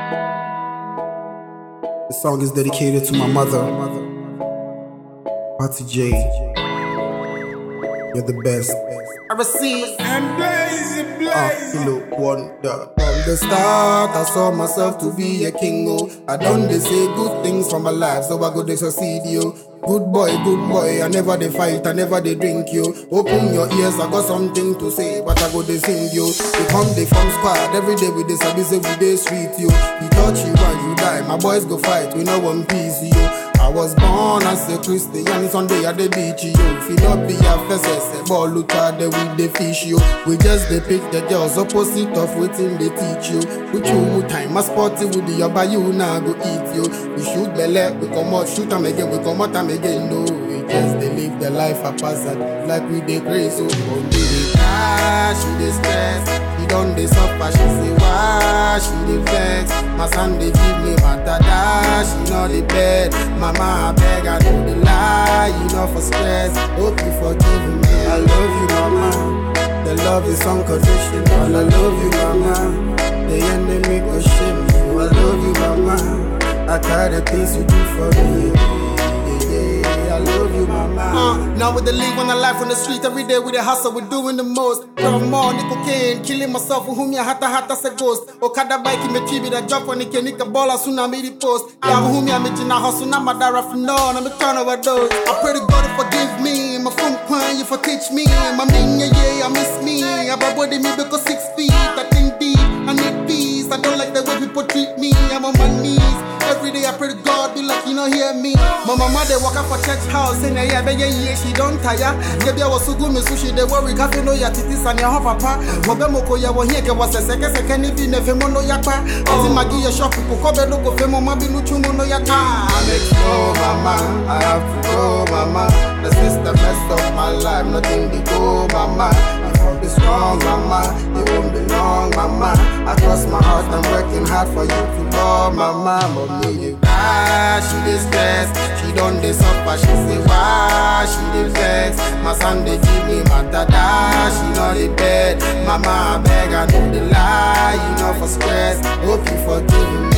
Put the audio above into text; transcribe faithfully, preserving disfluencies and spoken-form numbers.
This song is dedicated to my mother, Patty J. You're the best. I receive and blaze it, blaze. Ah, hello, wonder. From the start, I saw myself to be a king. Oh, I done they say good things for my life, so I go to succeed you. Good boy, good boy, I never they fight, I never they drink you. Open your ears, I got something to say, but I go they sing you. You come they from squad, every day with this, I be say we they sweet you. You touch you and you die, my boys go fight, we know one piece you. I was born as a Christian, Sunday at the beach, you. If you not be a first, ball look at the with the fish, you. We just they pick the girls opposite of waiting they teach you. With you, time, my spotty with the yaba, you now go eat you. We shoot the leg, we come out, shoot them again, we come out them again, no. We just they live the life a passat, like we they crazy, so one day they cry, she they stress. She done they suffer, she say why, she they vex. My son they give me matada, she know the bed. Mama I beg, I know the lie, you know for stress. Hope you forgive me, I love you mama. The love is unconditional, I love you mama. The enemy go shame you, I love you mama. I got the things you do for me, yeah, yeah, I love you mama. Uh, now with the league on the life on the street every day with the hustle, we're doing the most. Love more, nickel cane, killing myself with whom ya hata hata se ghost. Okada bike me chibi the drop on the nika ball as soon as me the post. Yeah, whom ya me na hustle na madara for no, I'm a turn overdose. I pray to God to forgive me, my phone crying you for teach me. My mean yeah yeah, I miss me. I body me because six feet, I think deep, I need peace. I don't like the way people treat me. I'm on my knees. Every day I pray to God, be like you don't hear me. My mama they walk up for church house, and yeah, yeah, yeah, she don't tire. Maybe I was so good, me sushi they worry, cafe no ya titis and ya papa. Mobemoko ya was here, was a second second if you never no yapa. As in Maggie your shop, Kobe no go femo, mabi no chumo no yata. I make no mama, I have to go mama. The sister best of my life, nothing to go mama. You won't be strong mama, you won't be long mama. Across my heart, I'm working hard for you to go mama. Mommy you cry, she is stressed. She done this suffer, she say why, she dey vex. My son they give me matada, she know the bed. Mama I beg, I know the lie, you know for stress. Hope you forgive me.